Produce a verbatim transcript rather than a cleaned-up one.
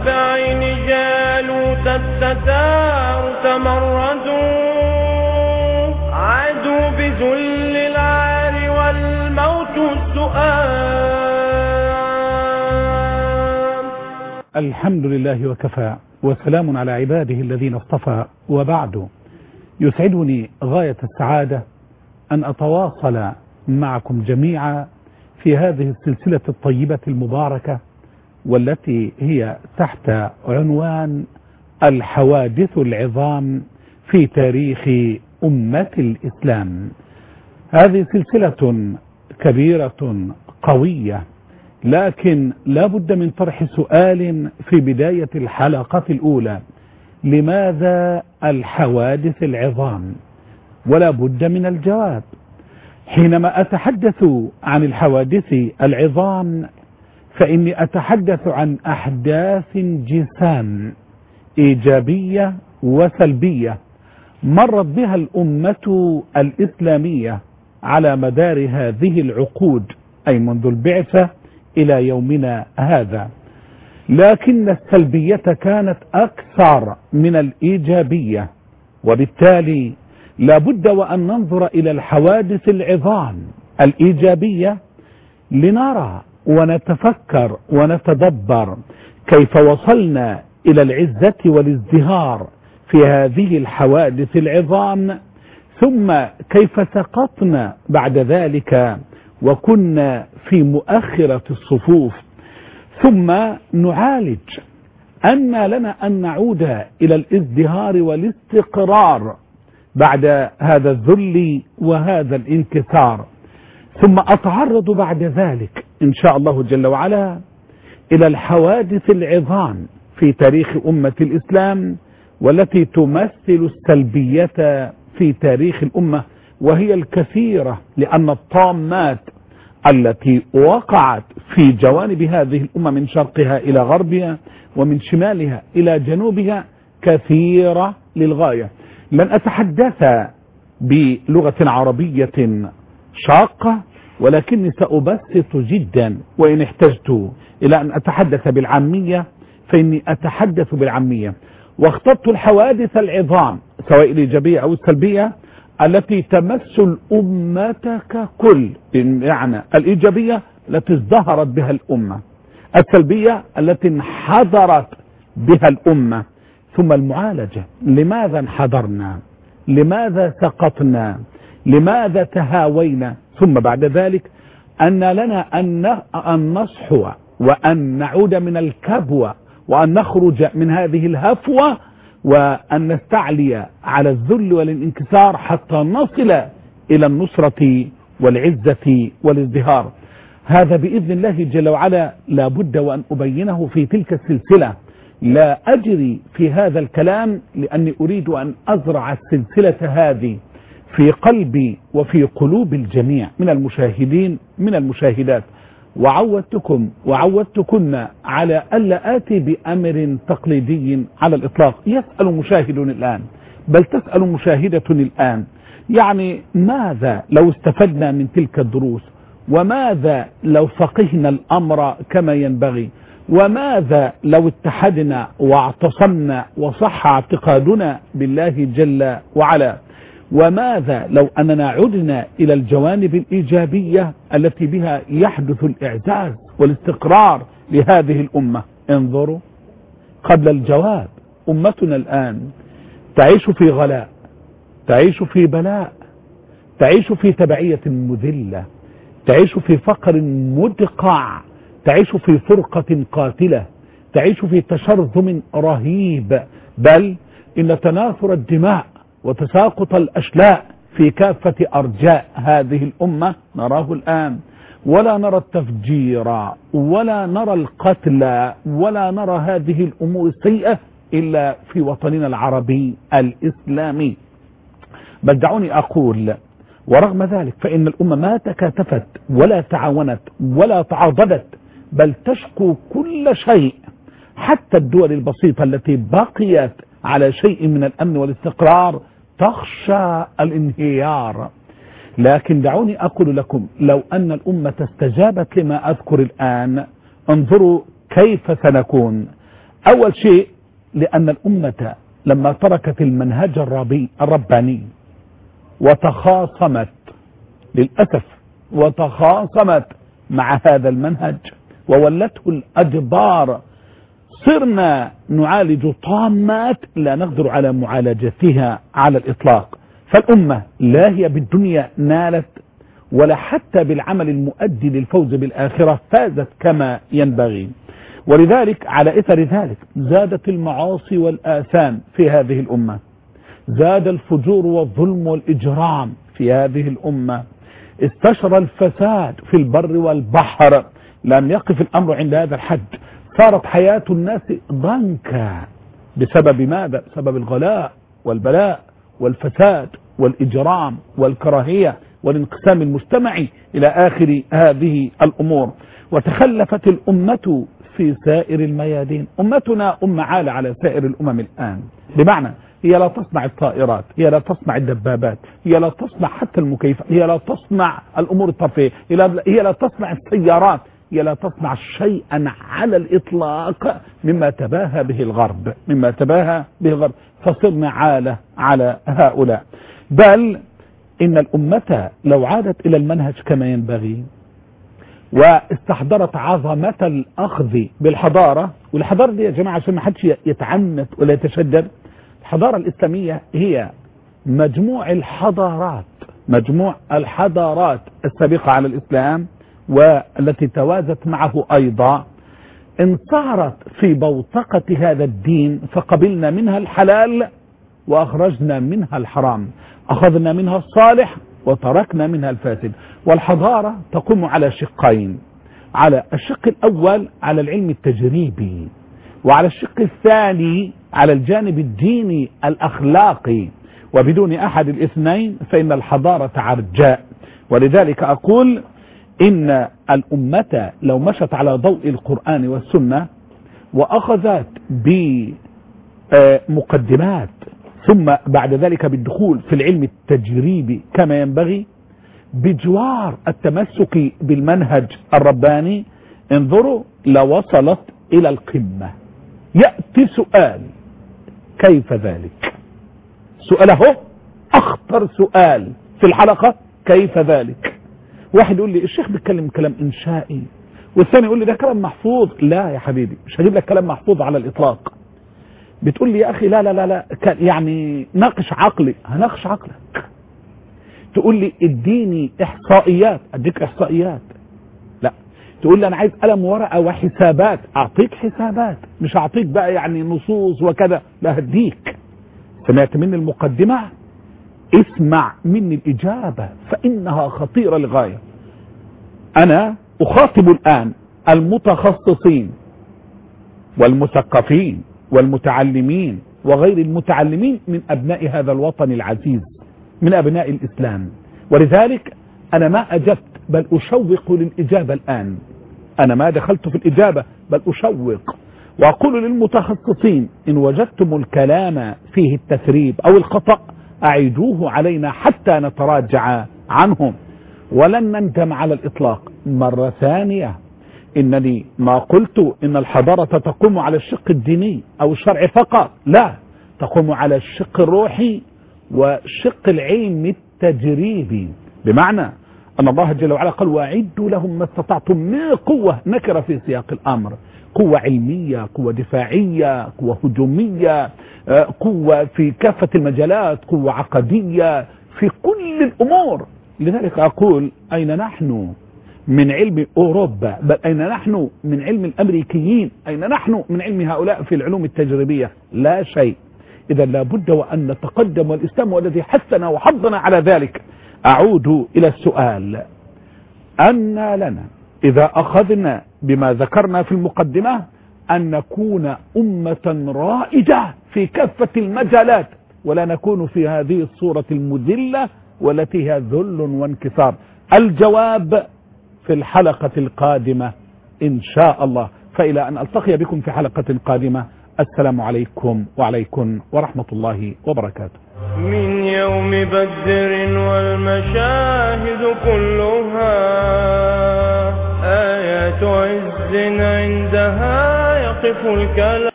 بعين جالوت الستار تمردوا عادوا بذل العار والموت السؤال. الحمد لله وكفى وسلام على عباده الذين اصطفى، وبعد. يسعدني غاية السعادة أن أتواصل معكم جميعا في هذه السلسلة الطيبة المباركة، والتي هي تحت عنوان الحوادث العظام في تاريخ أمة الإسلام. هذه سلسلة كبيرة قوية، لكن لا بد من طرح سؤال في بداية الحلقة الأولى: لماذا الحوادث العظام؟ ولا بد من الجواب. حينما أتحدث عن الحوادث العظام فإني أتحدث عن أحداث جسام إيجابية وسلبية مرت بها الأمة الإسلامية على مدار هذه العقود، أي منذ البعثة إلى يومنا هذا، لكن السلبية كانت أكثر من الإيجابية، وبالتالي لابد وأن ننظر إلى الحوادث العظام الإيجابية لنرى ونتفكر ونتدبر كيف وصلنا إلى العزة والازدهار في هذه الحوادث العظام، ثم كيف سقطنا بعد ذلك وكنا في مؤخرة الصفوف، ثم نعالج أن لنا أن نعود إلى الازدهار والاستقرار بعد هذا الذل وهذا الانكسار، ثم أتعرض بعد ذلك إن شاء الله جل وعلا إلى الحوادث العظام في تاريخ أمة الإسلام، والتي تمثل السلبية في تاريخ الأمة، وهي الكثيرة، لأن الطامات التي وقعت في جوانب هذه الأمة من شرقها إلى غربها ومن شمالها إلى جنوبها كثيرة للغاية. لن أتحدث بلغة عربية شاقة، ولكني سأبسط جدا، وإن احتجت إلى أن أتحدث بالعامية فإني أتحدث بالعامية. واخترت الحوادث العظام سواء الإيجابية أو السلبية التي تمس الأمة ككل، بمعنى الإيجابية التي ازدهرت بها الأمة، السلبية التي انحدرت بها الأمة، ثم المعالجة. لماذا انحدرنا؟ لماذا سقطنا؟ لماذا تهاوينا؟ ثم بعد ذلك أن لنا أن نصحو وأن نعود من الكبوة وأن نخرج من هذه الهفوة وأن نستعلي على الذل والانكسار حتى نصل إلى النصرة والعزة والازدهار. هذا بإذن الله جل وعلا لا بد وأن أبينه في تلك السلسلة. لا أجري في هذا الكلام لأني أريد أن أزرع السلسلة هذه في قلبي وفي قلوب الجميع من المشاهدين من المشاهدات. وعودتكم وعودتكن على ألا آتي بأمر تقليدي على الإطلاق. يسأل مشاهد الآن، بل تسأل مشاهدة الآن، يعني ماذا لو استفدنا من تلك الدروس؟ وماذا لو فقهنا الأمر كما ينبغي؟ وماذا لو اتحدنا واعتصمنا وصح اعتقادنا بالله جل وعلا؟ وماذا لو أننا عدنا إلى الجوانب الإيجابية التي بها يحدث الإعزاز والاستقرار لهذه الأمة؟ انظروا قبل الجواب. أمتنا الآن تعيش في غلاء، تعيش في بلاء، تعيش في تبعية مذلة، تعيش في فقر مدقع، تعيش في فرقة قاتلة، تعيش في تشرذم رهيب، بل إن تناثر الدماء وتساقط الأشلاء في كافة أرجاء هذه الأمة نراه الآن. ولا نرى التفجير ولا نرى القتل ولا نرى هذه الأمور السيئة إلا في وطننا العربي الإسلامي. بل دعوني أقول ورغم ذلك فإن الأمة ما تكاتفت ولا تعاونت ولا تعاضدت، بل تشكو كل شيء، حتى الدول البسيطة التي بقيت على شيء من الأمن والاستقرار تخشى الانهيار. لكن دعوني أقول لكم لو أن الأمة استجابت لما أذكر الآن انظروا كيف سنكون. أول شيء لأن الأمة لما تركت المنهج الربي الرباني وتخاصمت للأسف وتخاصمت مع هذا المنهج وولته الأدبار، صرنا نعالج طامات لا نقدر على معالجتها على الإطلاق. فالأمة لا هي بالدنيا نالت ولا حتى بالعمل المؤدي للفوز بالآخرة فازت كما ينبغي. ولذلك على إثر ذلك زادت المعاصي والآثام في هذه الأمة، زاد الفجور والظلم والإجرام في هذه الأمة، استشرى الفساد في البر والبحر. لم يقف الأمر عند هذا الحد، صارت حياة الناس ضنكا بسبب ماذا؟ بسبب الغلاء والبلاء والفساد والإجرام والكراهية والانقسام المجتمعي إلى آخر هذه الأمور. وتخلفت الأمة في سائر الميادين. أمتنا أمة عالة على سائر الأمم الآن، بمعنى هي لا تصنع الطائرات، هي لا تصنع الدبابات، هي لا تصنع حتى المكيفات، هي لا تصنع الأمور الترفيهية، هي لا تصنع السيارات، هي لا تصنع شيئا على الإطلاق مما تباهى به الغرب مما تباهى به الغرب فصرنا عالة على هؤلاء. بل إن الأمة لو عادت إلى المنهج كما ينبغي واستحضرت عظمة الأخذ بالحضارة، والحضارة دي يا جماعة عشان ما حدش يتعنت ولا يتشدد، الحضارة الإسلامية هي مجموع الحضارات مجموع الحضارات السابقة على الإسلام والتي توازت معه أيضا، انصهرت في بوتقة هذا الدين فقبلنا منها الحلال وأخرجنا منها الحرام، أخذنا منها الصالح وتركنا منها الفاسد. والحضارة تقوم على شقين، على الشق الأول على العلم التجريبي، وعلى الشق الثاني على الجانب الديني الأخلاقي، وبدون أحد الاثنين فإن الحضارة عرجاء. ولذلك أقول إن الأمة لو مشت على ضوء القرآن والسنة وأخذت بمقدمات ثم بعد ذلك بالدخول في العلم التجريبي كما ينبغي بجوار التمسك بالمنهج الرباني، انظروا لوصلت إلى القمة. يأتي سؤال: كيف ذلك؟ سؤاله أخطر سؤال في الحلقة، كيف ذلك؟ واحد يقول لي الشيخ بيتكلم كلام إنشائي، والثاني يقول لي ده كلام محفوظ. لا يا حبيبي، مش هجيب لك كلام محفوظ على الإطلاق. بتقول لي يا أخي لا لا لا لا يعني ناقش عقلي، هناقش عقلك. تقول لي اديني إحصائيات، أديك إحصائيات. لا، تقول لي أنا عايز قلم ورقة وحسابات، أعطيك حسابات، مش أعطيك بقى يعني نصوص وكذا، لا هديك. سمعت مني المقدمة؟ اسمع مني الإجابة فإنها خطيرة للغاية. أنا أخاطب الآن المتخصصين والمثقفين والمتعلمين وغير المتعلمين من أبناء هذا الوطن العزيز، من أبناء الإسلام. ولذلك أنا ما أجبت بل أشوق للإجابة الآن. أنا ما دخلت في الإجابة بل أشوق، وأقول للمتخصصين إن وجدتم الكلام فيه التثريب أو الخطأ أعيدوه علينا حتى نتراجع عنهم، ولن نندم على الإطلاق. مرة ثانية، إنني ما قلت إن الحضارة تقوم على الشق الديني أو الشرعي فقط، لا، تقوم على الشق الروحي وشق العلم التجريبي، بمعنى أن الله جل وعلا قال وأعدوا لهم ما استطعتم من قوة، نكر في سياق الأمر، قوة علمية، قوة دفاعية، قوة هجومية، قوة في كافة المجالات، قوة عقدية في كل الأمور. لذلك أقول أين نحن من علم أوروبا؟ بل أين نحن من علم الأمريكيين؟ أين نحن من علم هؤلاء في العلوم التجريبية؟ لا شيء. إذا لابد وأن نتقدم، والإسلام والذي حثنا وحضنا على ذلك. أعود إلى السؤال: أن لنا إذا أخذنا بما ذكرنا في المقدمة أن نكون أمة رائجة في كافة المجالات، ولا نكون في هذه الصورة المذلة والتي هي ذل وانكسار؟ الجواب في الحلقة القادمة إن شاء الله. فإلى أن ألتقي بكم في حلقة قادمة، السلام عليكم وعليكم ورحمة الله وبركاته. من يوم بدر والمشاهد كلها آيات عز عندها يقف الكلام.